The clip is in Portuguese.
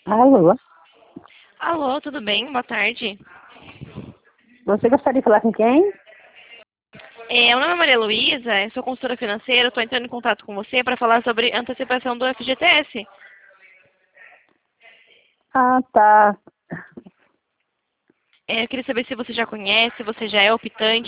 Alô? Alô, tudo bem? Boa tarde. Você gostaria de falar com quem? Meu nome é Maria Luísa, eu sou consultora financeira, estou entrando em contato com você para falar sobre antecipação do FGTS. Ah, tá. Eu queria saber se você já conhece, se você já é optante.